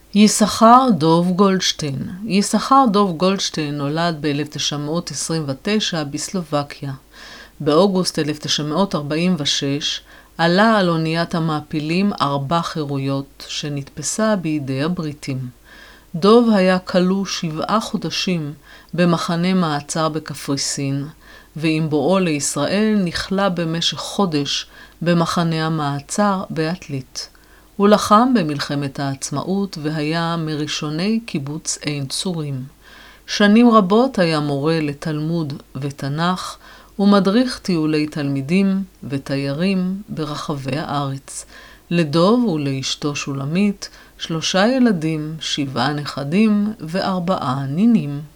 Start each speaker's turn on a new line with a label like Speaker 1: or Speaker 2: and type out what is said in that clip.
Speaker 1: יששכר דוב גולדשטיין. יששכר דוב גולדשטיין נולד ב-1929 בסלובקיה. באוגוסט 1946 עלה על אוניית המעפילים 4 חירויות שנתפסה בידי הבריטים. דוב היה כלוא 7 חודשים במחנה מעצר בקפריסין, ועם בואו לישראל נכלה במשך חודש במחנה המעצר בעתלית. הוא לחם במלחמת העצמאות והיה מראשוני קיבוץ עין צורים. שנים רבות היה מורה לתלמוד ותנ"ך ומדריך טיולי תלמידים ותיירים ברחבי הארץ. לדוב ולאשתו שולמית 3 ילדים, 7 נכדים ו4 נינים.